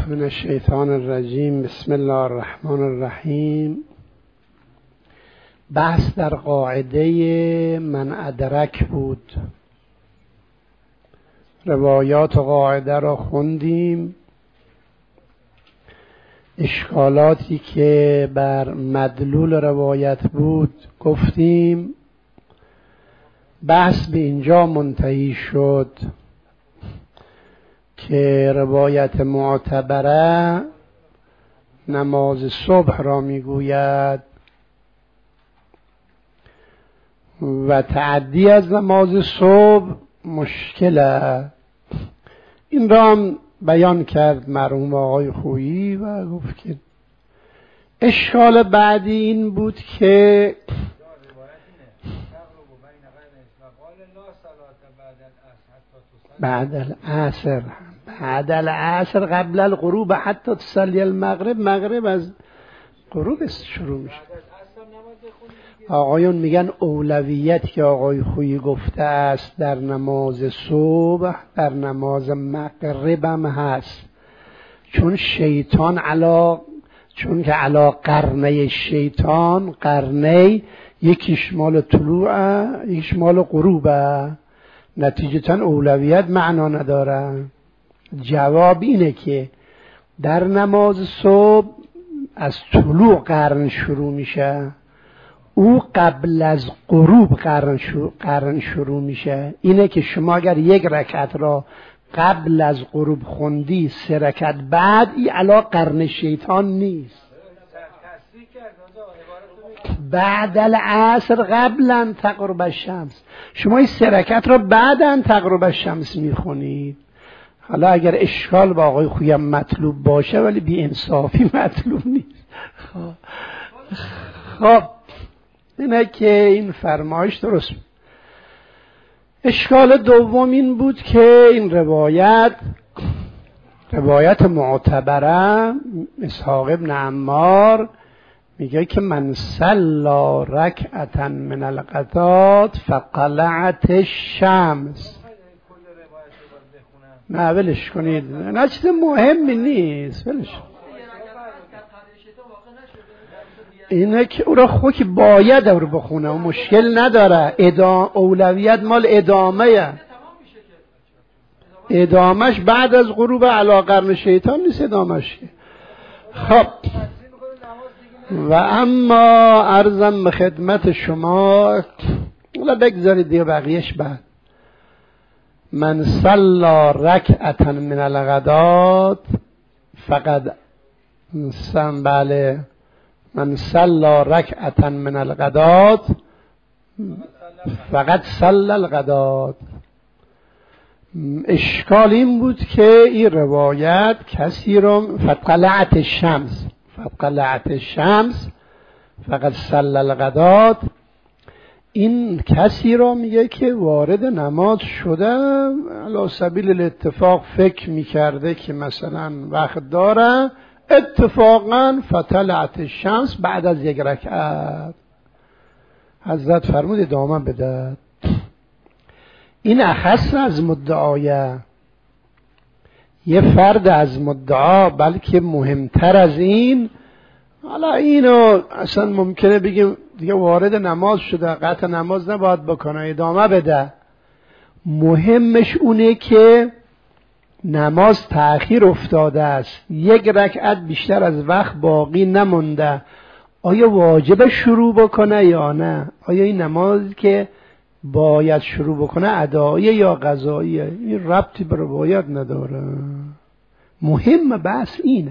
من الشیطان الرجیم. بسم الله الرحمن الرحیم. بحث در قاعده من ادرک بود. روایات قاعده را خوندیم. اشکالاتی که بر مدلول روایت بود گفتیم. بحث به اینجا منتهی شد که روایت معتبره نماز صبح را میگوید و تعدی از نماز صبح مشکله. این را هم بیان کرد مرحوم آقای خویی و گفت که اشکال بعدی این بود که بعد العصر قبل الغروب حتی تصلی المغرب. مغرب از غروب شروع میشه. آقایون میگن اولویت که آقای خویی گفته است در نماز صبح در نماز مغرب هم هست، چون شیطان چون که علا قرنه شیطان، قرنه یکیش مال طلوعه یکیش مال غروبه، نتیجتا اولویت معنا نداره. جواب اینه که در نماز صبح از طلوع قرن شروع میشه، او قبل از غروب قرن شروع میشه. اینه که شما اگر یک رکعت را قبل از غروب خوندی 3 رکعت بعد، این علا قرن شیطان نیست. بعد العصر قبلا تغرب الشمس، شما این 3 رکعت را بعداً تغرب الشمس میخونید. حالا اگر اشکال با آقای خویی مطلوب باشه ولی بی انصافی مطلوب نیست. خب اینه که این فرمایش درست. اشکال دوم این بود که این روایت معتبره اسحاق ابن عمار میگه که من صلی رکعتا من الغدات فقلعت الشمس. نه ولش کنید، نه چیز مهمی نیست، ولش. اینه که او را خود که باید او رو بخونه و مشکل نداره. اولویت مال ادامهش بعد از غروب علی قرن شیطان نیست ادامهش. خب و اما عرضم به خدمت شما، ولی بگذارید دیگه بقیهش بعد. من صلی رکعتا من الغدات فقد من صلی رکعتا من الغدات فقد صلی الغدات. اشکال این بود که این روایت کسی رو فطلعت الشمس فقد صلی الغدات، این کسی را میگه که وارد نماز شده علی سبیل الاتفاق فکر میکرده که مثلا وقت داره، اتفاقا فطلعت الشمس بعد از 1 رکعت. حضرت فرمود ادامه بده. این اخص از مدعایه، یه فرد از مدعا، بلکه مهمتر از این. حالا اینو اصلا ممکنه بگیم دیگه وارد نماز شده، قطع نماز نباید بکنه، ادامه بده. مهمش اونه که نماز تأخیر افتاده است، 1 رکعت بیشتر از وقت باقی نمونده، آیا واجب شروع بکنه یا نه؟ آیا این نمازی که باید شروع بکنه اداییه یا قضاییه؟ این ربطی به روایت نداره. مهم بحث اینه.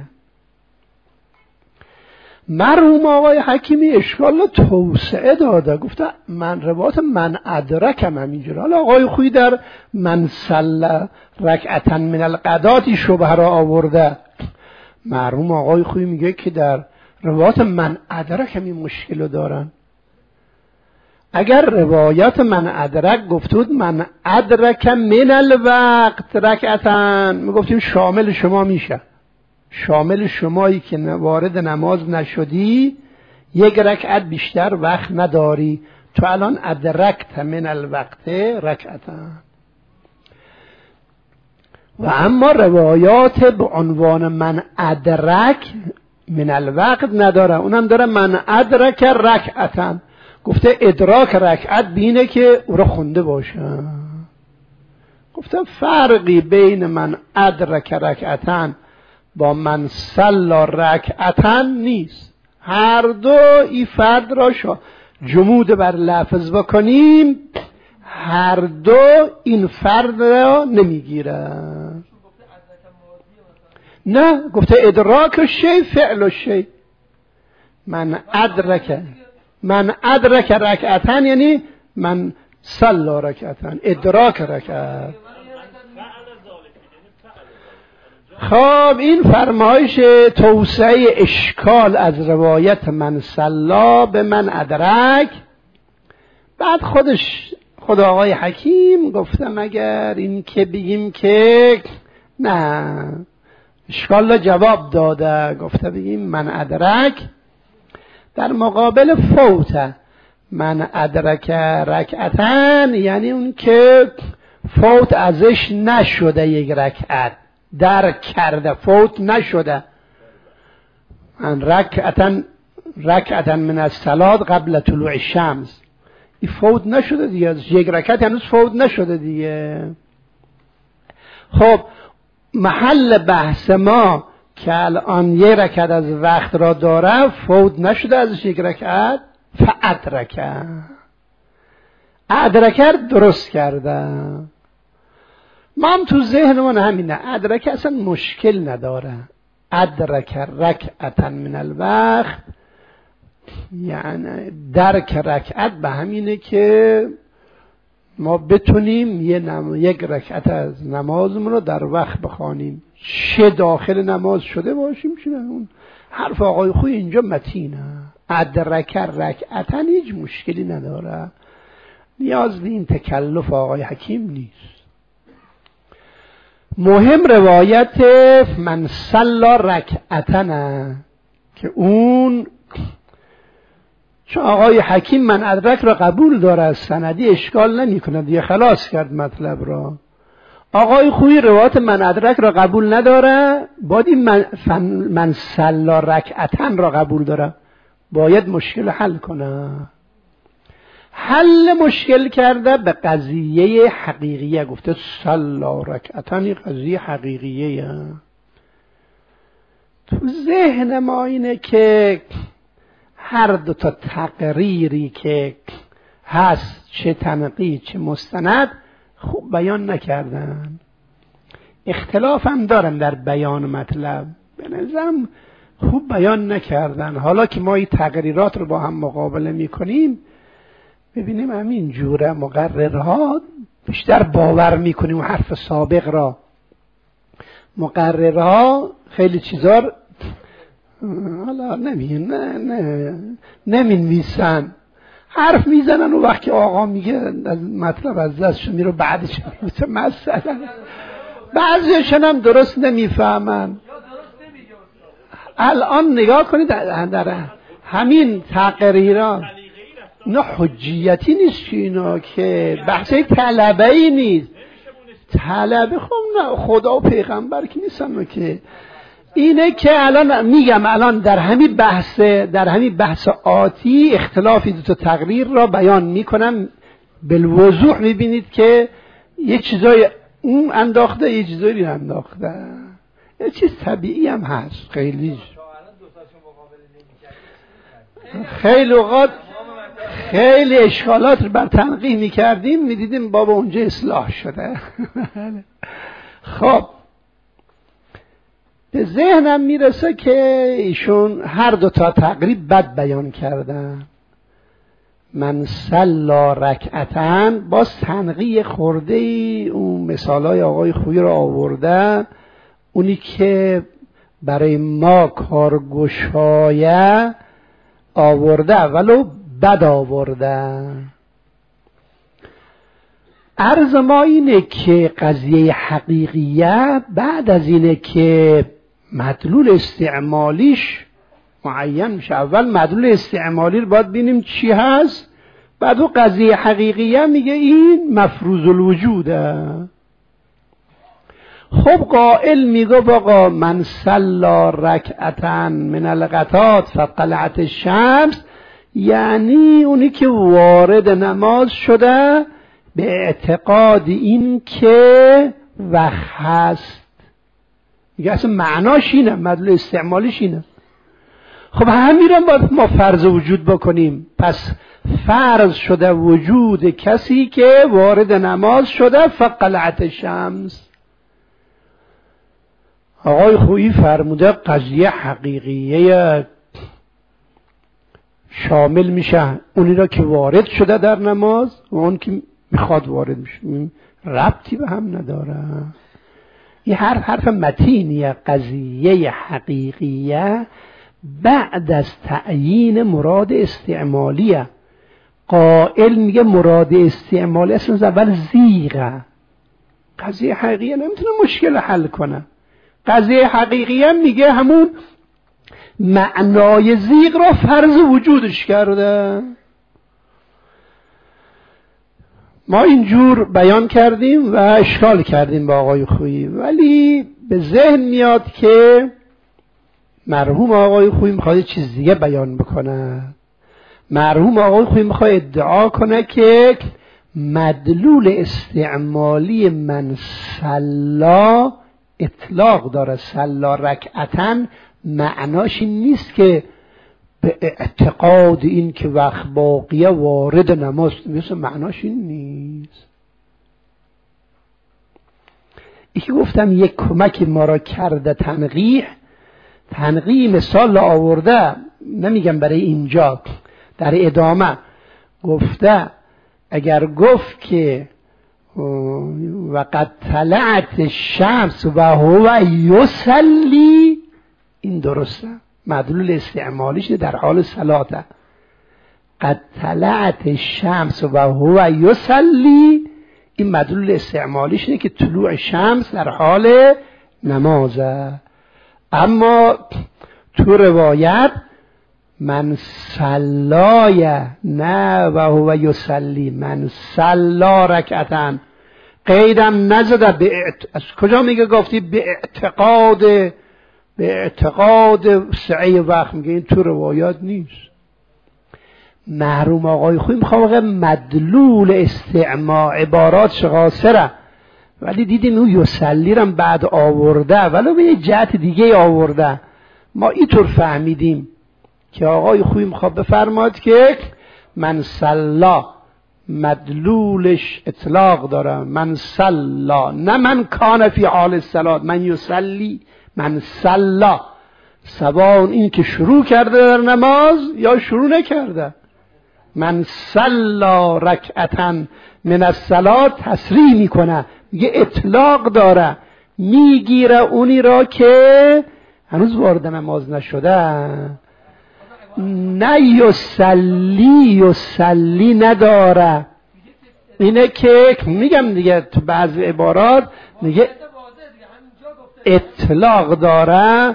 مرحوم آقای حکیمی اشکال توسعه داده، گفته من روایت من ادرکم همینجوره. حالا آقای خویی در من صلی رکعتا من الغدات شبهه را آورده. مرحوم آقای خویی میگه که در روایت من ادرکم این مشکل رو دارن. اگر روایت من ادرک گفتود من ادرک من الوقت رکعتن، میگفتیم شامل شما میشه، شامل شمایی که وارد نماز نشدی، 1 رکعت بیشتر وقت نداری، تو الان ادرکت من الوقت رکعتن. و اما روایات به عنوان من ادرک من الوقت نداره، اونم داره من ادرک رکعتن. گفته ادراک رکعت بینه که او را خونده باشه. گفتم فرقی بین من ادرک رکعتن با من صلا رکعتن نیست. هر دو این فرد را جمود بر لفظ بکنیم، هر دو این فرد را نمیگیره. نه، گفته ادراک شی فعل شی. من ادرک رکعتن یعنی من صلا رکعتن، ادراک رکعت. خب این فرمایش توسعه اشکال از روایت من صلا به من ادرک. بعد خود آقای حکیم گفتم اگر این که بگیم که نه، اشکال را جواب داده. گفته بگیم من ادرک در مقابل فوت. من ادرک رکعتن یعنی اون که فوت ازش نشده، یک رکعت درک کرده، فوت نشده. من رکعتن من الصلاة قبل طلوع الشمس، این فوت نشده دیگه، یک رکعت هنوز فوت نشده دیگه. خب محل بحث ما که الان یک رکعت از وقت را داره، فوت نشده ازش یک رکعت، ادرکه درست کرده. ما هم تو ذهنمون همینه، ادرکه اصلا مشکل نداره. ادرک رکعتا من الوقت یعنی درک رکعت به همینه که ما بتونیم یک رکعت از نمازمون رو در وقت بخوانیم، چه داخل نماز شده باشیم چه نه. اون حرف آقای خوی اینجا متینه. ادرک رکعتا هیچ مشکلی نداره، نیاز به این تکلف آقای حکیم نیست. مهم روایت من صلا رکعتن که اون چون آقای حکیم من ادرک را قبول داره، از سندی اشکال نمی کنه دیگه، خلاص کرد مطلب را. آقای خویی روایت من ادرک را قبول نداره، باید این من صلا رکعتن را قبول داره، باید مشکل حل کنه. حل مشکل کرده به قضیه حقیقیه. گفته صلا رکعتن قضیه حقیقیه. تو ذهن ما اینه که هر دو تا تقریری که هست، چه تنقیح چه مستند، خوب بیان نکردن. اختلاف هم دارن در بیان مطلب، به نظرم خوب بیان نکردن. حالا که ما این تقریرات رو با هم مقابله میکنیم، ببینیم همین جوره مقررها بیشتر باور میکنیم و حرف سابق را. مقررها خیلی چیزا حالا نمینویسن، حرف میزنن و وقتی آقا میگه مطلب از دستشون میره بعدش مثلا بعضیشون هم درست نمیفهمن. الان نگاه کنید در همین تقریرات نه حجیتی نیست که اینا، که بحث طلبه ای نیست. طلبه خب نه، خدا و پیغمبر که نیستن که اینه که الان میگم، الان در همین بحث آتی اختلافی دو تا تقریر را بیان میکنم، بالوضوح میبینید که یه چیزای اون انداخته یه چیزایی انداخته، یه چیز طبیعی هم هست. خیلی اوقات خیلی اشکالات رو بر تنقیح میکردیم، میدیدیم بابا اونجا اصلاح شده. خب به ذهنم میرسه که ایشون هر دو تا تقریب بد بیان کردن. من صلا رکعتن باز تنقیح خورده ای اون مثالای آقای خویی رو آورده، اونی که برای ما کارگشایه آورده ولو بد آورده. عرض ما اینه که قضیه حقیقیه بعد از اینه که مدلول استعمالیش معین میشه، اول مدلول استعمالی رو باید ببینیم چی هست، بعد اون قضیه حقیقیه میگه این مفروض الوجوده. خب قائل میگه آقا من صلی رکعتن من الغدات فطلعت الشمس، یعنی اونی که وارد نماز شده به اعتقاد این که وقت هست. میگه اصلا معناش اینه، مدلول استعمالیش اینه. خب همین باید ما فرض وجود بکنیم. پس فرض شده وجود کسی که وارد نماز شده فطلعت الشمس. آقای خویی فرموده قضیه حقیقیه شامل میشه اونی را که وارد شده در نماز و اون که میخواد وارد میشه، ربطی به هم نداره. این حرف متینیه. قضیه حقیقیه بعد از تعیین مراد استعمالیه. قائل میگه مراد استعمالی اصلا اول زیغه. قضیه حقیقیه نمیتونه مشکل حل کنه. قضیه حقیقیه میگه همون معنای زیغ را فرض وجودش کرده. ما اینجور بیان کردیم و اشکال کردیم با آقای خویی، ولی به ذهن میاد که مرحوم آقای خویی میخواد چیز دیگه بیان بکنه. مرحوم آقای خویی میخواد ادعا کنه که مدلول استعمالی من صلا اطلاق داره. صلا رکعتن معناش این نیست که به اعتقاد این که وقت باقیه وارد نماز، مثل معناش این نیست. ای که گفتم یک کمک ما را کرده تنقیح مثال آورده، نمیگم برای اینجا، در ادامه گفته اگر گفت که وقد طلعت الشمس و هو یصلی، این درسته، مدلول استعمالیش در حال صلاته. قد طلعت الشمس و هو یصلی، این مدلول استعمالیش اینه که طلوع شمس در حال نمازه. اما تو روایت من صلای نه و هو یصلی، من صلا رکعتن، قیدم نزده. از کجا میگه گفتی به اعتقاد سعی وقت؟ میگه این تو روایات نیست. محروم آقای خویی میخوام مدلول استعمال عبارات قاصره، ولی دیدین اون یصلی رم بعد آورده ولو به یه جهت دیگه آورده. ما اینطور فهمیدیم که آقای خویی میخواد بفرماد که من صلا مدلولش اطلاق داره. من صلا، نه من کان فی حال الصلاه، من یصلی، من صلا، سواء این که شروع کرده در نماز یا شروع نکرده. من صلا رکعتن من الصلاه تصریح میکنه، میگه اطلاق داره، میگیره اونی را که هنوز وارد نماز نشده. نه یصلی نداره. اینه که میگم دیگه تو بعض عبارات میگه اطلاق داره.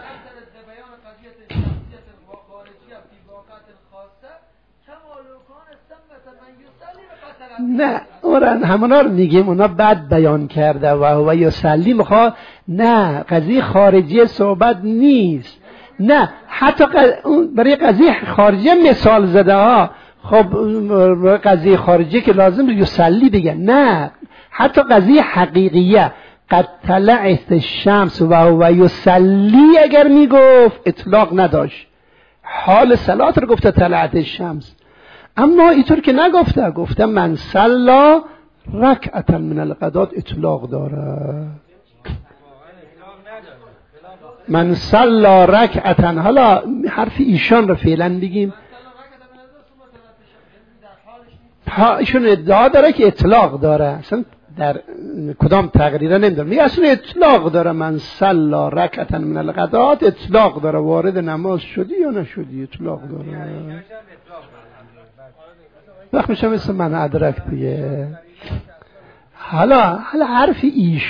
نه اون همونا رو میگیم، اونا بعد بیان کرده و هو یصلی میخواد. نه قضیه خارجی صحبت نیست. نه حتی برای قضیه خارجی مثال زده ها. خب قضیه خارجی که لازم یصلی بگن، نه حتی قضیه حقیقیه. قد طلعت الشمس و هو یصلی اگر میگفت اطلاق نداشت، حال صلات رو گفته طلعت الشمس. اما اینطور که نگفته، گفته من صلا رکعتا من الغدات، اطلاق داره. من صلا رکعتا، حالا حرف ایشان رو فعلا بگیم، ایشون ادعا داره که اطلاق داره، اصلا در کدام تقریره نمیدونم، میگه اصلا اطلاق داره. من صلا رکعتا من الغدات اطلاق داره، وارد نماز شدی یا نشدی اطلاق داره. وقت میشه مثل من ادرک دیگه. حالا حرف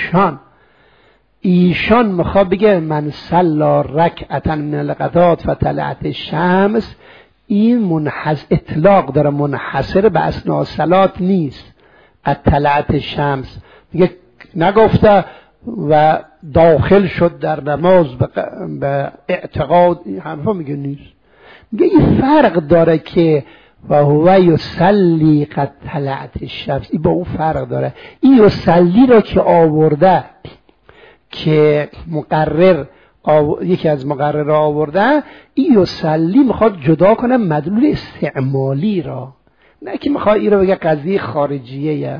ایشان میخواد بگه من صلا رکعتا من الغدات فطلعت الشمس، این اطلاق داره، منحصر به اثناء صلات نیست. قد طلعت الشمس میگه، نگفته و داخل شد در نماز به اعتقاد، این حرفا میگه نیست. میگه این فرق داره که و هو یصلی قد طلعت الشمس، این با اون فرق داره. این یصلی را که آورده که مقرر یکی از مقرر آورده، این یصلی میخواد جدا کنه مدلول استعمالی را، نه که میخواد این را بگه قضیه خارجیه.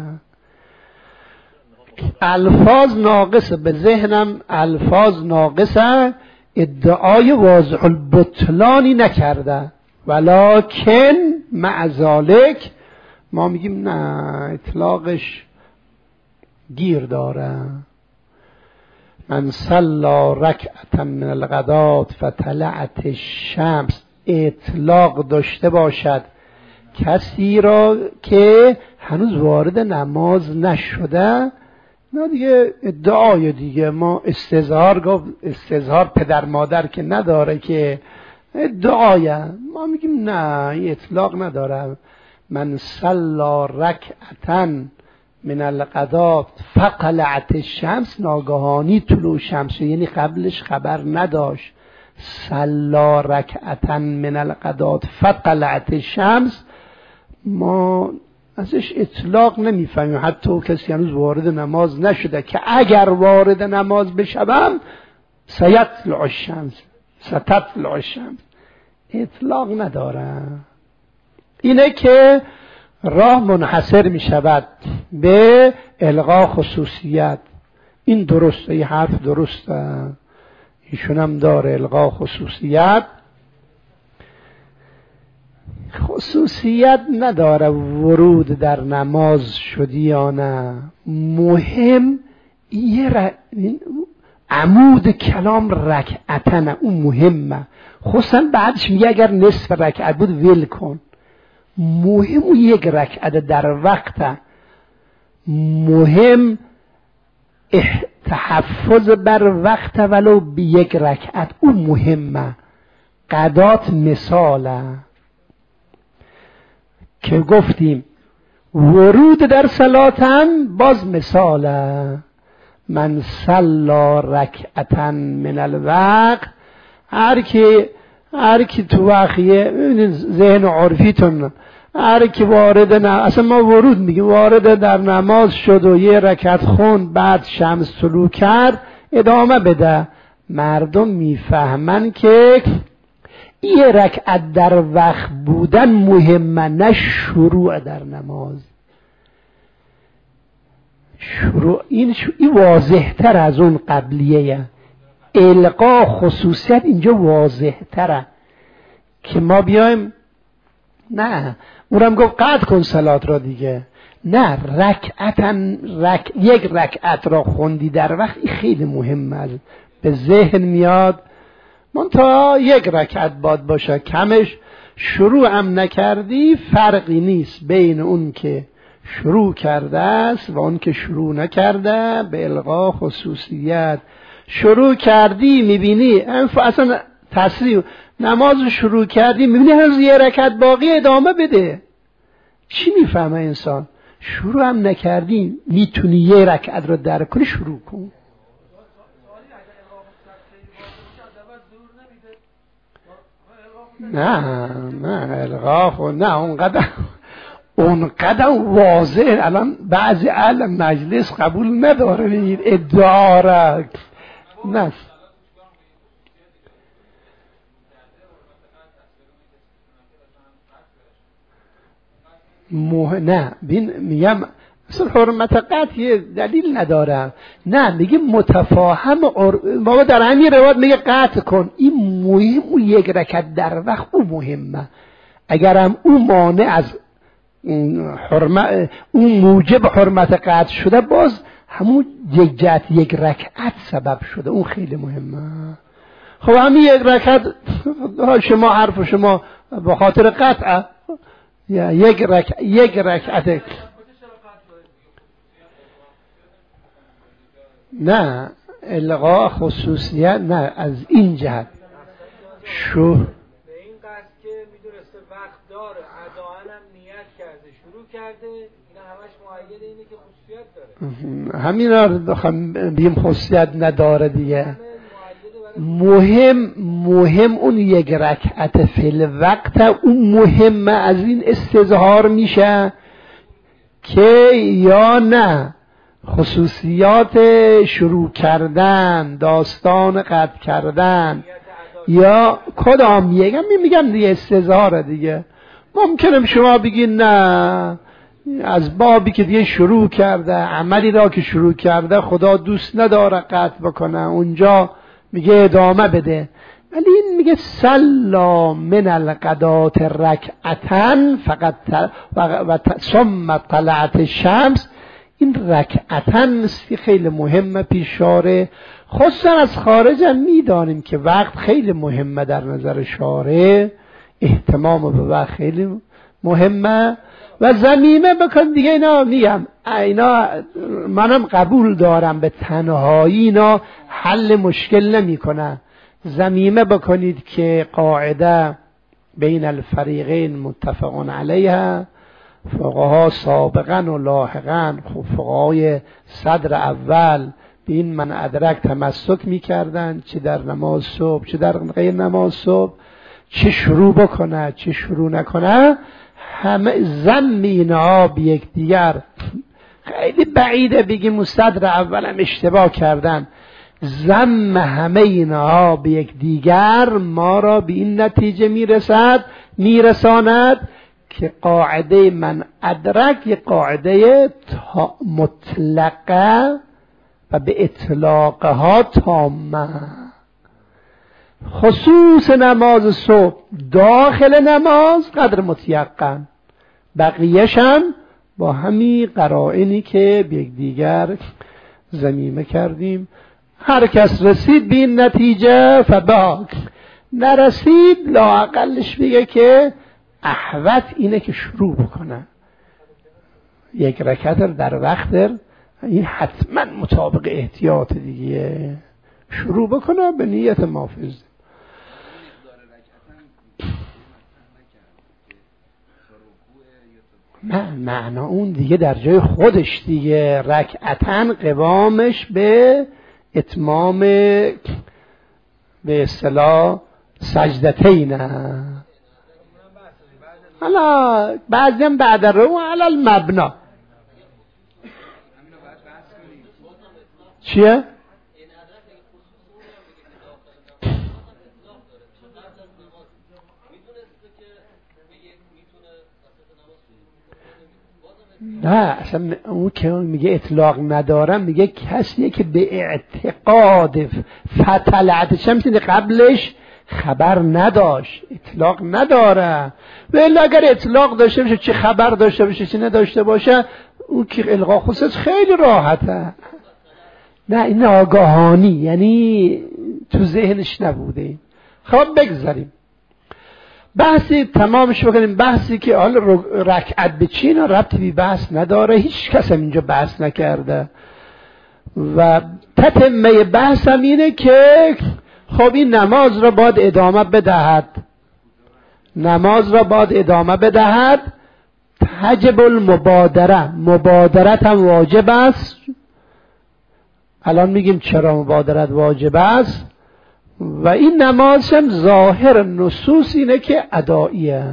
الفاظ ناقصه، به ذهنم الفاظ ناقصه، ادعای واضح البطلانی نکرده، ولکن مع ذالک ما میگیم نه، اطلاقش گیر داره. من صلی رکعتا من الغدات فطلعت الشمس، اطلاق داشته باشد کسی را که هنوز وارد نماز نشده. نه دیگه ادعای دیگه، ما استظهار گفت، استظهار پدر مادر که نداره که ادعای، ما میگیم نه این اطلاق نداره. من صلی رکعتا من الغدات فطلعت الشمس، ناگهانی طلوع شمس، یعنی قبلش خبر نداشت. صلی رکعتا من الغدات فطلعت الشمس ما ازش اطلاق نمیفهمیم، حتی کسی هنوز وارد نماز نشده که اگر وارد نماز بشوم سیطلع الشمس، ستطلع الشمس، اطلاق نداره. اینه که راه منحصر می شود به الغا خصوصیت. این درسته، این حرف درسته، ایشون هم داره الغا خصوصیت. خصوصیت نداره ورود در نماز شدی یا نه، مهم عمود کلام رکعتن، اون مهمه. خصوصا بعدش میگه اگر نصف رکعت بود ول کن. مهم اون یک رکعت در وقت، مهم تحفظ بر وقت ولو به یک رکعت، اون مهمه. قضات مثاله که گفتیم ورود در صلاتن باز مثاله. من صلی رکعتا من الوقت، هر کی تو واقعیه ذهن عرفیتون، هر کی وارد اصلا ما ورود میگیم، وارد در نماز شد و یه رکعت خوند، بعد شمس طلوع کرد، ادامه بده. مردم میفهمن که یه رکعت در وقت بودن مهمه، نه شروع در نماز. شروع این واضح تر از اون قبلیه. القا خصوصیت اینجا واضح تره که ما بیایم نه اونم گفت قطع کن صلات را دیگه، نه یک رکعت را خوندی در وقت، این خیلی مهمه، به ذهن میاد. من تا یک رکعت باد باشه، کمش شروع هم نکردی، فرقی نیست بین اون که شروع کرده است و اون که شروع نکرده. به الغا خصوصیت شروع کردی میبینی اصلا تصریح نماز شروع کردی میبینی هنوز یه رکعت باقی، ادامه بده. چی میفهمه انسان؟ شروع هم نکردی میتونی یه رکعت رو درک کنی، شروع کن. نه الغا نه اونقدر واضح. الان بعضی اهل مجلس قبول نداره این ادعا را. نه نه میگم اصلا حرمت قطع یه دلیل نداره، نه میگه متفاهم ما در همین روایت میگه قطع کن. این مهم، اون یک رکعت در وقت اون مهمه. اگرم اون مانع از اون موجب حرمت قطع شده، باز همون یک رکعت سبب شده، اون خیلی مهمه. خب همین یک رکعت شما حرف شما به خاطر قطع یا یک رکعت نه الغا خصوصیت نه از این جهت شو به این قصد که میدونسته وقت داره، اداءً هم نیت کرده شروع کرده، اینا همش مؤید اینه که خصوصیت داره. همینا رو بخوام بگیم خصوصیت نداره دیگه. مهم اون یک رکعت فی الوقت، اون مهمه از این استظهار میشه که یا نه خصوصیات شروع کردن، داستان قطع کردن، یا کدام میگم دیگه استظهاره دیگه. ممکنه شما بگین نه از بابی که دیگه شروع کرده، عملی را که شروع کرده خدا دوست نداره قطع بکنه، اونجا میگه ادامه بده. ولی این میگه سلا من الغدات رکعتن فقط و ثم طلعت الشمس. این رکعتن خیلی مهمه پیشاره، خصوصا از خارج هم میدانیم که وقت خیلی مهمه در نظر شارع، اهتمام به وقت خیلی مهمه. و ضمیمه بکن دیگه، اینا میگم اینا منم قبول دارم به تنهایی اینا حل مشکل نمی کنه. ضمیمه بکنید که قاعده بین الفریقین متفقون علیها، فقها سابقا و لاحقا، فقهای صدر اول به این من ادرک تمسک میکردن، چه در نماز صبح چه در غیر نماز صبح، چه شروع بکنه چه شروع نکنه، همه ضم اینها به یک دیگر. خیلی بعیده بگیم صدر اول هم اشتباه کردن. ضم همه اینها به یک دیگر ما را به این نتیجه میرساند که قاعده من ادرک یک قاعده مطلقه و به اطلاقها تامه. خصوص نماز صبح داخل نماز قدر متیقن، بقیه‌ش هم با همین قرائنی که به یک دیگر ضمیمه کردیم. هر کس رسید به این نتیجه فباک، نرسید لااقلش بگه که احوط اینه که شروع بکنه یک رکعت در وقت، این حتما مطابق احتیاط دیگه شروع بکنه به نیت محافظ. معنا اون دیگه در جای خودش دیگه، رکعتن قوامش به اتمام به اصطلاح سجدتین. حالا بعضیم بعد رو علی المبنا چیه؟ نه اصلا اون که میگه اطلاق ندارم، میگه کسیه که به اعتقاد فطلعت شمس قبلش خبر نداشت، اطلاق نداره. ولی اگر اطلاق داشته باشه، چه خبر داشته باشه چه نداشته باشه، اون که الغا خصوص خیلی راحته. نه این آگاهانی، یعنی تو ذهنش نبوده. خب بگذاریم بحثی تمامش بکنیم. بحثی که حالا رکعت به چی اینا ربطی بی بحث نداره، هیچ کس هم اینجا بحث نکرده و تتمه بحث هم اینه که خب این نماز را باید ادامه بدهد، نماز را باید ادامه بدهد. تجب المبادره، مبادرت هم واجب است. الان میگیم چرا مبادرت واجب است. و این نماز هم ظاهر نصوص اینه که ادائیه.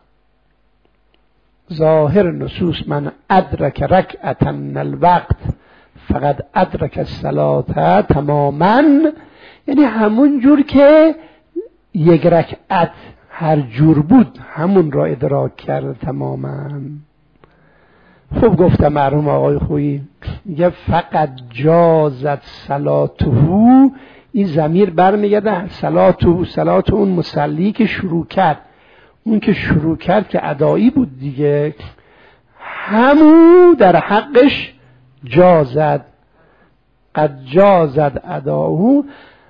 ظاهر نصوص من ادرک رکعتا من الوقت فقط ادرک الصلاة تماما، یعنی همون جور که یک رکعت هر جور بود همون را ادراک کرده تماما. خوب گفتم مرحوم آقای خویی، میگه فقط جازت صلاته، این ضمیر برمیگرده صلاته، صلات اون مصلی که شروع کرد، اون که شروع کرد که ادایی بود دیگه، همون در حقش جازد، قد جازد اداهو،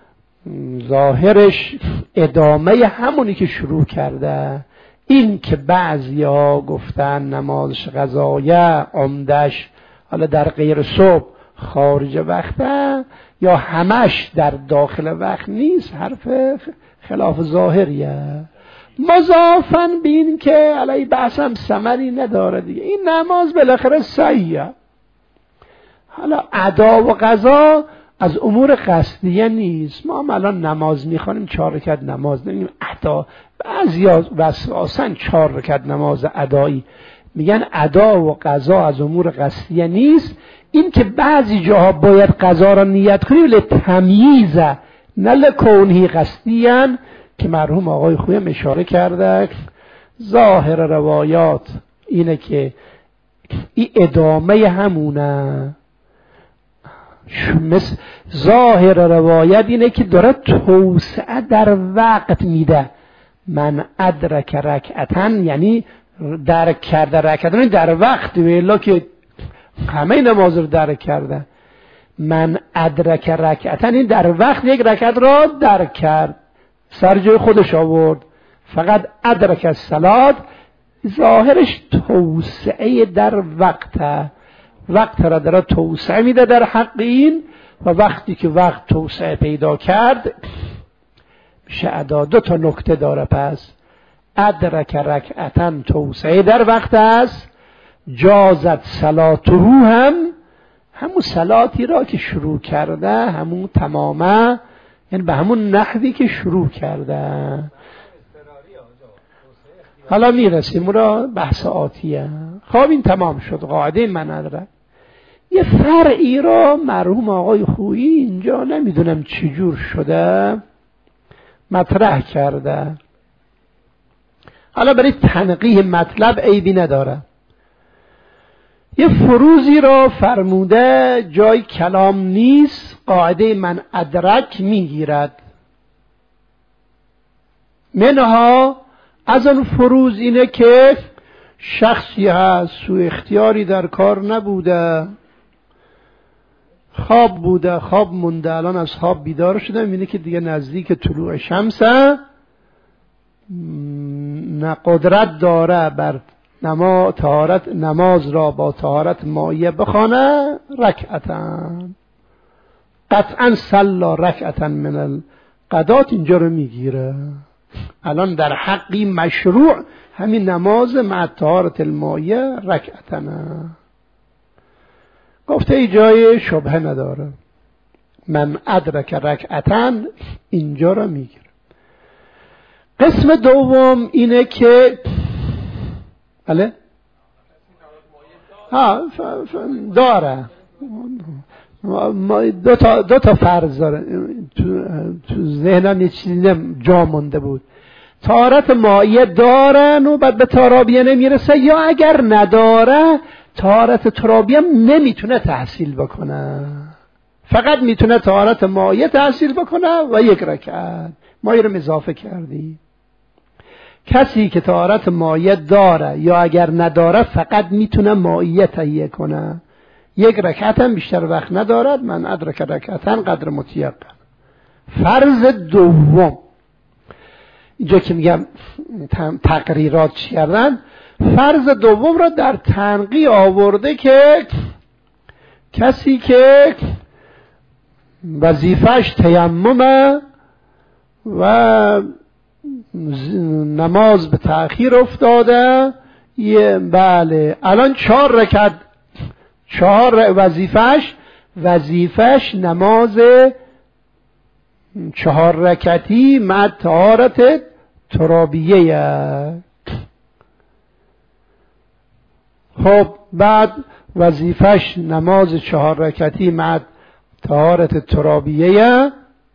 ظاهرش ادامه همونی که شروع کرده. این که بعضی ها گفتن نمازش قضایه عمدش حالا در غیر صبح خارج وقته یا همش در داخل وقت نیست، حرف خلاف ظاهریه. مضافاً به این که علی بحثم ثمری نداره دیگه، این نماز بالاخره صحیحه. حالا ادا و قضا از امور قصدیه نیست. ما هم الان نماز میخوانیم 4 رکعت نماز نمیم ادا، بعضیا وسواسن 4 رکعت نماز ادایی، میگن ادا و قضا از امور قصدیه نیست. این که بعضی جاها باید قضا را نیت کنیم لتمییزه نه لکونه قصدیان، که مرحوم آقای خویم اشاره کرده. ظاهر روایات اینه که این ادامه همونه، مثل ظاهر روایت اینه که داره توسعه در وقت میده. من ادرک رکعتن یعنی درک کرده رکعتن در وقت، ویلا که همه نماز رو درک کرده. من ادرک رکعتن این در وقت یک رکعت را درک کرد، سر جای خودش آورد. فقط ادرک الصلاة ظاهرش توسعه در وقت را داره توسعه میده در حق این، و وقتی که وقت توسعه پیدا کرد میشه ادا. 2 نکته داره. پس ادرک رکعتن توسعه در وقت است، جازت صلاته همون صلاتی را که شروع کرده، همون تمامه، یعنی به همون نحوی که شروع کرده. حالا میرسیم را بحث آتیه. خب این تمام شد قاعده من ادرک. یه فرعی را مرحوم آقای خویی اینجا نمیدونم چجور شده مطرح کرده. حالا برای تنقیح مطلب عیبی نداره. یه فروزی را فرموده جای کلام نیست، قاعده من ادرک میگیرد. منها از اون فروز اینه که شخصی هست سوء اختیاری در کار نبوده، خواب بوده، خواب مونده، الان از خواب بیدار شده، میبینه که دیگه نزدیک طلوع شمسه، نه قدرت داره بر طهارت نماز را با طهارت مائیه بخونه، رکعتن قطعا صلا رکعتن من القضات اینجا رو میگیره. الان در حقی مشروع همین نماز مع طهارت المائیه رکعتن. گفته ای جای شبهه نداره. من ادرک رکعتن اینجا رو میگیره. قسم دوم اینه که بله داره دو تا فرض داره. تو ذهنم یه چیزی جا مونده بود. طهارت مائیه دارن و بعد به ترابیه نمیرسه، یا اگر نداره طهارت ترابیه نمیتونه تحصیل بکنه، فقط میتونه طهارت مائیه تحصیل بکنه و 1 رکعت. ما رو اضافه کردی. کسی که طهارت مائیه داره یا اگر نداره فقط میتونه مائیه تهیه کنه، 1 رکعت هم بیشتر وقت ندارد. من ادرک رکعتن قدر متیقن. فرض دوم اینجا که میگم تقریرات چی کردن، فرض دوم را در تنقیح آورده که کسی که وظیفه‌اش تیممه و نماز به تأخیر افتاده، بله الان 4 رکعت 4 وظیفه‌اش نماز 4 رکعتی مع طهارت ترابیه. خب بعد وظیفه‌اش نماز 4 رکعتی مع طهارت ترابیه،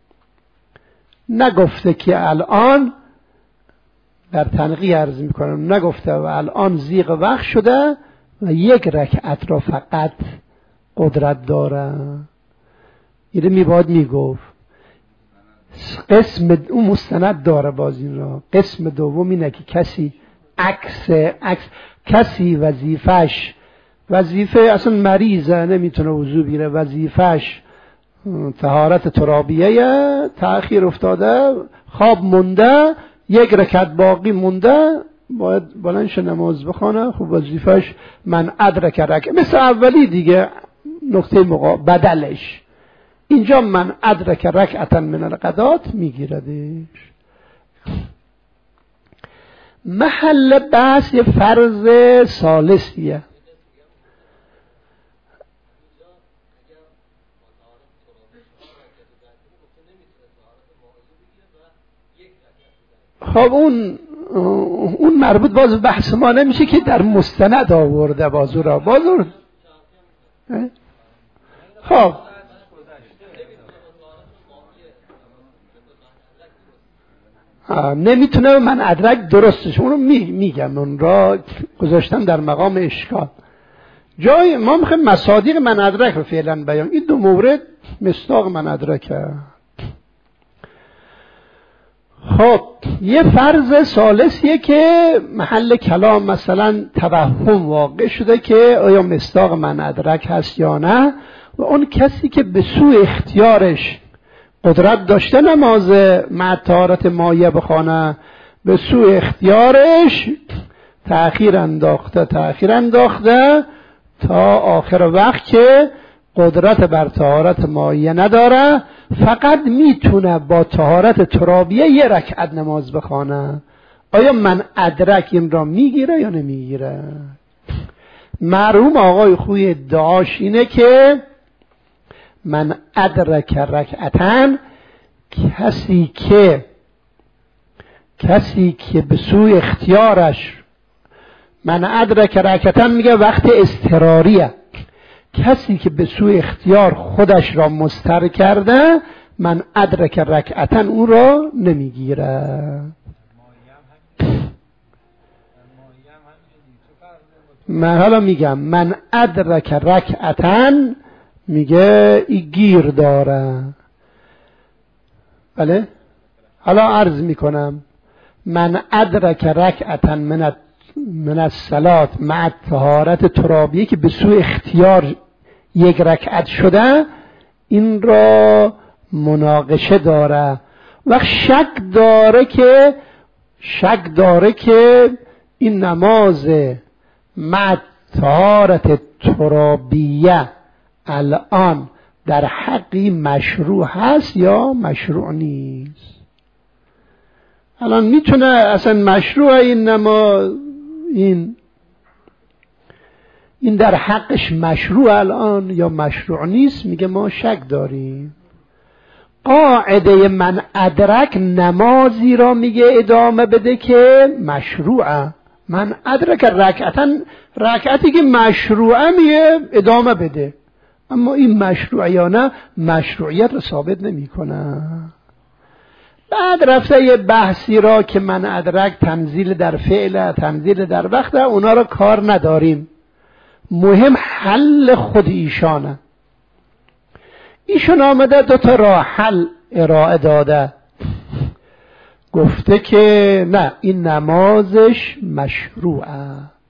نگفته که الان در تنقیح عرض میکنم، نگفته و الان زیغ وقت شده و 1 رکعت را فقط قدرت داره. اینه میباد میگفت قسم اون مستند داره باز این را. قسم دوم اینه که کسی کسی وظیفه اصلا مریضه نمیتونه وضو بگیره، وظیفهش طهارت ترابیه، تأخیر افتاده، خواب مونده، 1 رکعت باقی مونده، باید بلندش نماز بخونه. خب وظیفهش من ادرک رکعت، مثل اولی دیگه. نقطه بدلش اینجا من ادرک رکعتن من القضات میگیردش. محل بحث یه فرض ثالثیه. خب اون مربوط باز بحث ما نمیشه که در مستند آورده بازو را خب نمیتونه من ادرک درستش اونو میگم، اون را گذاشتم در مقام اشکال. جای ما میخوایم مصادیق من ادرک رو فعلا بیان. این دو مورد مصداق من ادرکه. خب یه فرض ثالثیه که محل کلام مثلا توهم واقع شده که آیا مصداق من ادرک هست یا نه، و اون کسی که به سوی اختیارش قدرت داشته نماز مع طهارت مایه بخونه، به سوی اختیارش تأخیر انداخته تا آخر وقت که قدرت بر طهارت مایه نداره، فقط میتونه با طهارت ترابیه یه رکعت نماز بخونه. آیا من ادرک این را میگیره یا نمیگیره؟ مرحوم آقای خوی ادعاش اینه که من ادرک رکعتن، کسی که به سوی اختیارش، من ادرک رکعتن میگه وقت اضطراریه، کسی که به سوی اختیار خودش را مستر کرده من ادرک رکعتن اون را نمیگیره. من حالا میگم من ادرک رکعتن میگه ای گیر داره. بله حالا عرض میکنم من ادرک رکعتن من الصلاة مع طهارت ترابیه که به سوی اختیار یک رکعت شده، این را مناقشه داره و شک داره که این نماز مع طهارت ترابیه الان در حقی مشروع هست یا مشروع نیست. الان میتونه اصلا مشروع این نماز، این در حقش مشروع الان یا مشروع نیست؟ میگه ما شک داریم. قاعده من ادرک نمازی را میگه ادامه بده که مشروعه. من ادرک رکعتی که مشروعه میگه ادامه بده، اما این مشروع یا نه مشروعیت رو ثابت نمی کنه. بعد رفته یه بحثی را که من ادرک تنزیل در فعل تنزیل در وقت، اونا را کار نداریم، مهم حل خود ایشانه. ایشون آمده دو تا راه حل ارائه داده، گفته که نه این نمازش مشروعه.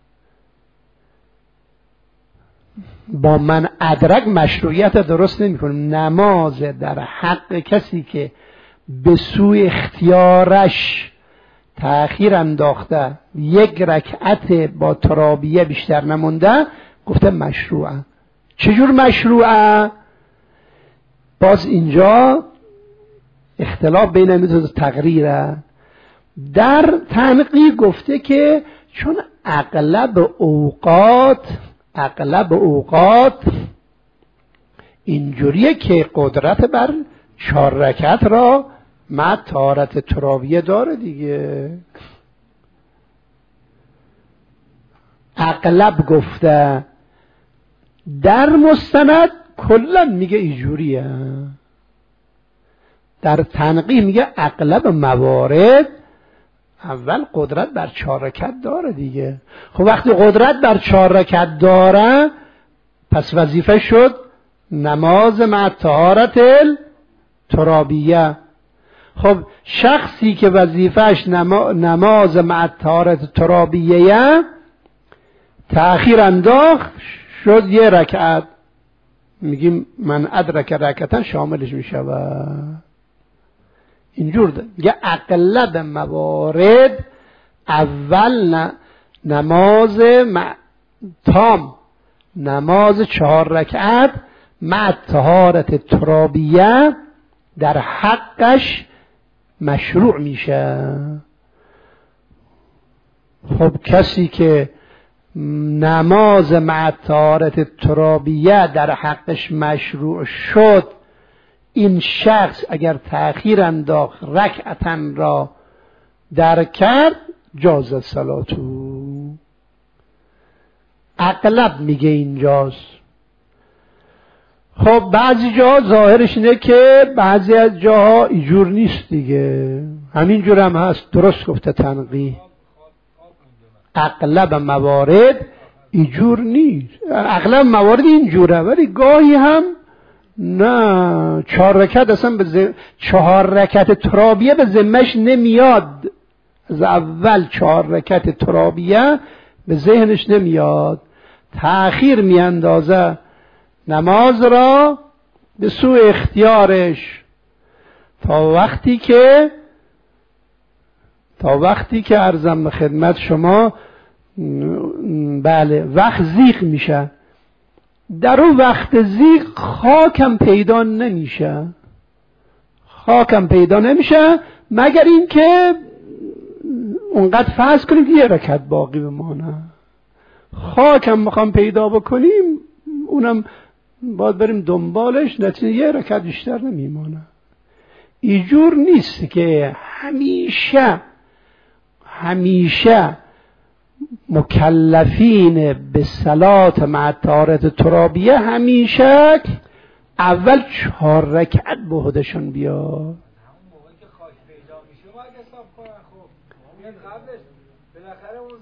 با من ادرک مشروعیت درست نمی کنیم. نماز در حق کسی که به سوی اختیارش تأخیر انداخته یک رکعت با ترابیه بیشتر نمونده، گفته مشروعه. چجور مشروعه؟ باز اینجا اختلاف بین این دو تقریره. در تنقیح گفته که چون اغلب اوقات اینجوریه که قدرت بر 4 رکعت را مع طهارت ترابیه داره دیگه. اغلب گفته، در مستند کلا میگه اینجوریه. در تنقیح میگه اغلب موارد اول قدرت بر 4 رکعت داره دیگه. خب وقتی قدرت بر 4 رکعت داره، پس وظیفه شد نماز مع طهارت ترابیه. خب شخصی که وظیفهش نماز مع طهارت ترابیه تأخیر انداخت شد یه رکعت، میگیم من ادرک رکعتن شاملش میشه. و اینجور یه اغلب موارد اول نماز تام، نماز 4 رکعت مع طهارت ترابیه در حقش مشروع میشه. خب کسی که نماز مع طهارت ترابیه در حقش مشروع شد، این شخص اگر تأخیر انداخت رکعتا را در کرد جاز صلاتو. اغلب میگه اینجاست. خب بعضی جاها ظاهرش اینه که بعضی از جاها اینجور نیست دیگه، همینجور هم هست. درست گفته تنقی، اغلب موارد اینجور نیست، اغلب موارد اینجوره، ولی گاهی هم نه. 4 رکعت اصلا 4 رکعت ترابیه به ذمهش نمیاد، از اول 4 رکعت ترابیه به ذهنش نمیاد، تأخیر میاندازه نماز را به سوء اختیارش تا وقتی که عرضم به خدمت شما بله وقت زیغ میشه. در اون وقت زیغ خاکم پیدا نمیشه مگر اینکه اونقدر فرض کنیم که 1 رکعت باقی بمانه. خاکم میخوام پیدا بکنیم، اونم باید بریم دنبالش، نتیجه 1 رکعت بیشتر نمیمانه. اینجور نیست که همیشه مکلفین به صلات مع طهارت ترابیه همیشه اول 4 رکعت به خودشون بیاد. همون موقعی که خاک پیدا میشه باید حساب کنن. خب میاد قبلش بالاخره اون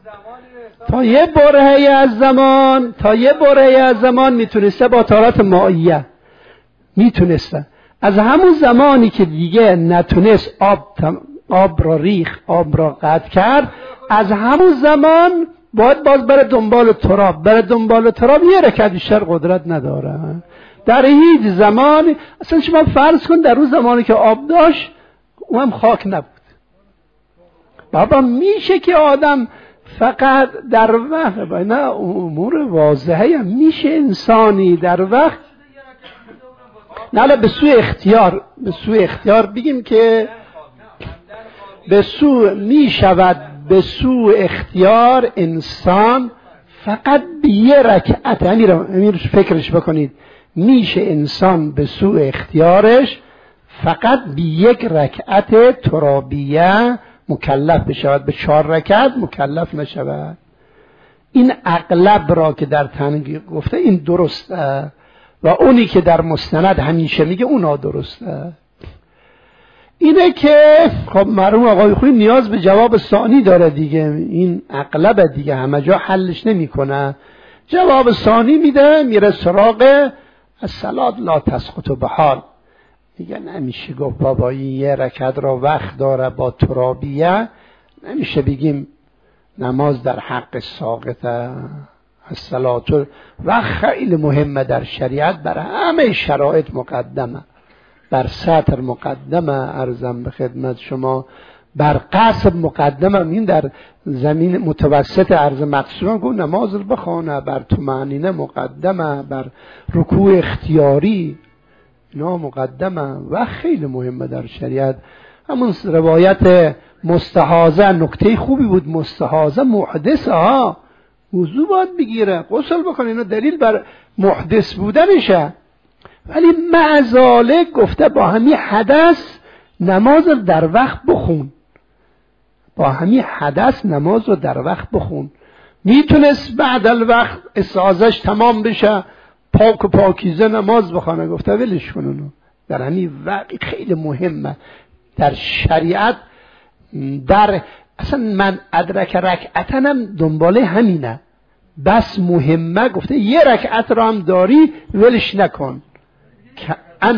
زمانی تا یه برهه‌ای از زمان میتونسته با طهارت مائیه میتونسته. از همون زمانی که دیگه نتونست آب را ریخ، آب را قطع کرد، از همون زمان باید باز بره دنبال تراب 1 رکعت بیشتر قدرت نداره. در هیچ زمان اصلا شما فرض کن در اون زمانی که آب داشت اونم خاک نبود. بابا میشه که آدم فقط در وقت نه امور واضحه هم میشه انسانی در وقت نه به سوی اختیار بگیم که می شود به سوی اختیار انسان فقط به 1 رکعت. امیر فکرش بکنید، میشه انسان به سوی اختیارش فقط به 1 رکعت ترابیه مکلف بشود، به 4 رکعت مکلف نشود. این اغلب را که در تنقیح گفته این درسته و اونی که در مستند همیشه میگه اونا درسته. اینه که خب مرحوم آقای خویی نیاز به جواب ثانی داره دیگه، این اغلب دیگه همه جا حلش نمیکنه، جواب ثانی میده، میره سراغ الصلاة لا تسقط بحال. دیگه نمیشه گفت بابا این 1 رکعت را وقت داره با ترابیه، نمیشه بگیم نماز در حق ساقطه. الصلاة و خیلی مهمه در شریعت، بر همه شرایط مقدمه، بر سطر مقدمه، عرضم به خدمت شما بر قصب مقدمه. این در زمین متوسط عرض مقصودم گفت نماز رو بخونه، بر طمأنینه مقدمه، بر رکوع اختیاری اینا مقدمه و خیلی مهمه در شریعت. همون روایت مستحاضه نکته خوبی بود، مستحاضه محدثه ها وضو باید بگیره، غسل بکنه، اینا دلیل بر محدث بودنشه. ولی مع ذالک گفته با همین حدث نماز رو در وقت بخون، میتونست بعد الوقت استعاذش تمام بشه، پاک و پاکیزه نماز بخونه، گفته ولش کن اونو. در همین وقت خیلی مهمه در شریعت، در اصلا من ادرک رکعتن هم دنباله همینه، بس مهمه. گفته 1 رکعت را هم داری ولش نکن که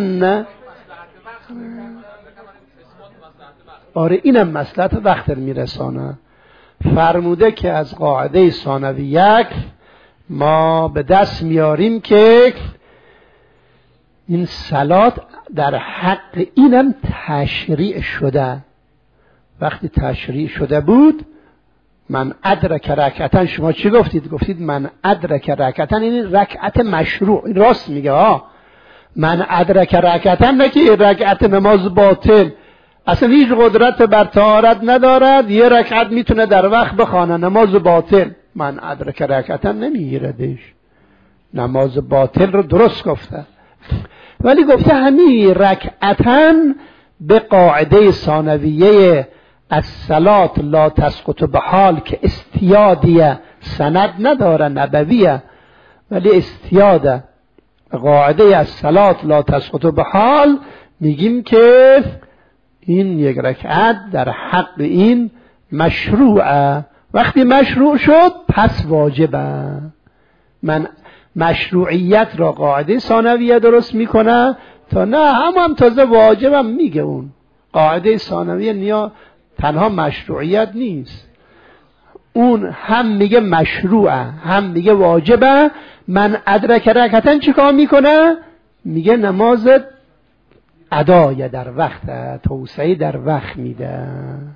آره اینم مصلحت وقت میرسانه. فرموده که از قاعده ثانویه ما به دست میاریم که این صلات در حق اینم تشریع شده. وقتی تشریع شده بود من ادرک رکعتن، شما چی گفتید؟ گفتید من ادرک رکعتن، این رکعت مشروع. این راست میگه ها، من ادرک رکعتن، نه که رکعت نماز باطل. اصلا هیچ قدرت بر طهارت ندارد، یه رکعت میتونه در وقت بخونه، نماز باطل. من ادرک رکعتا نمیگیردش، نماز باطل رو درست گفته، ولی گفته همین رکعتا به قاعده ثانویه الصلاة لا تسقط بحال که استیادیه، سند نداره نبویه ولی استیاده، قاعده الصلاة لا تسقط بحال، میگیم که این یک رکعت در حق این مشروعه. وقتی مشروع شد پس واجبه. من مشروعیت را قاعده ثانویه درست میکنه تا نه هم تازه واجبم میگه. اون قاعده ثانویه نیا تنها مشروعیت نیست، اون هم میگه مشروعه هم میگه واجبه. من ادرک رکعتن چیکار میکنه؟ میگه نماز ادای در وقت، توسعه در وقت میده.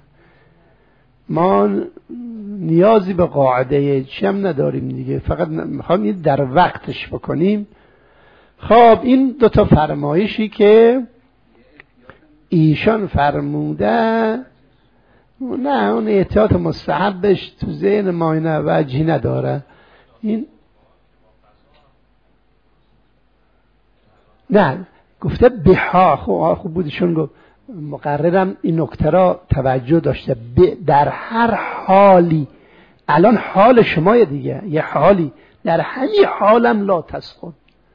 ما نیازی به قاعده چی هم نداریم دیگه، فقط میخوایم این در وقتش بکنیم. خب این دوتا فرمایشی که ایشان فرموده، نه اون احتیاط مستحبش تو ذهن ما اینه وجهی نداره. این نه گفته بها، خوب بودشون گفت مقررم این نکته را توجه داشته، در هر حالی. الان حال شما دیگه یه حالی، در همین حالم لا تسقط.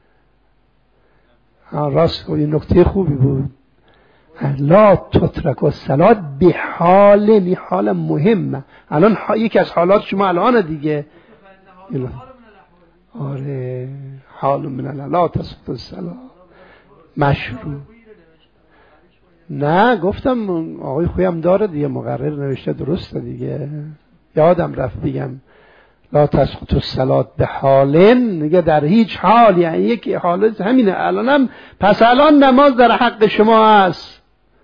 راست این نکته خوبی بود، لا تترک الصلاة بحال، این حال مهمه. الان یکی از حالات شما الان دیگه آره حال من لا تسقط الصلاة مشروع. نه گفتم آقای خویم داره دیگه، مقرر نوشته درسته دیگه، یادم رفت بگم لا تسقط الصلاة بحالن، دیگه در هیچ حال، یعنی یک حالت همینه. الانم پس الان نماز در حق شما هست،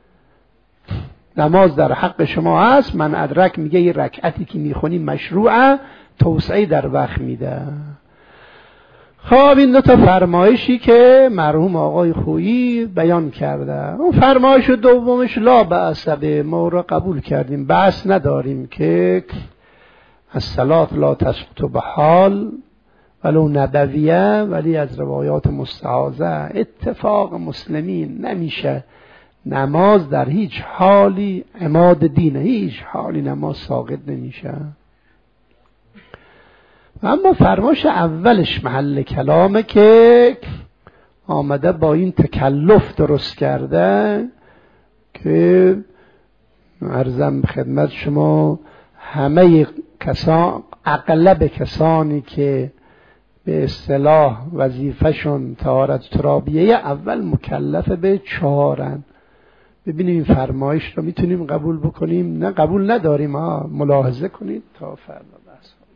نماز در حق شما هست. من ادرک میگه یه رکعتی که میخونی مشروعه، توسعه در وقت میده. خب این دو تا فرمایشی که مرحوم آقای خویی بیان کرده، اون فرمایش دومش لا بأس به، ما را قبول کردیم، بحث نداریم که الصلاة لا تسقط بحال ولو نبویه، ولی از روایات مستحاضه اتفاق مسلمین نمیشه نماز در هیچ حالی عماد دینه، هیچ حالی نماز ساقط نمیشه. اما فرمایش اولش محل کلامه که آمده با این تکلف درست کرده که عرضم به خدمت شما همه کسان، اغلب کسانی که به اصطلاح وظیفه‌شون طهارت ترابیه اول مکلف به 4. ببینیم این فرمایش رو میتونیم قبول بکنیم، نه قبول نداریم، ملاحظه کنید تا فردا بحث.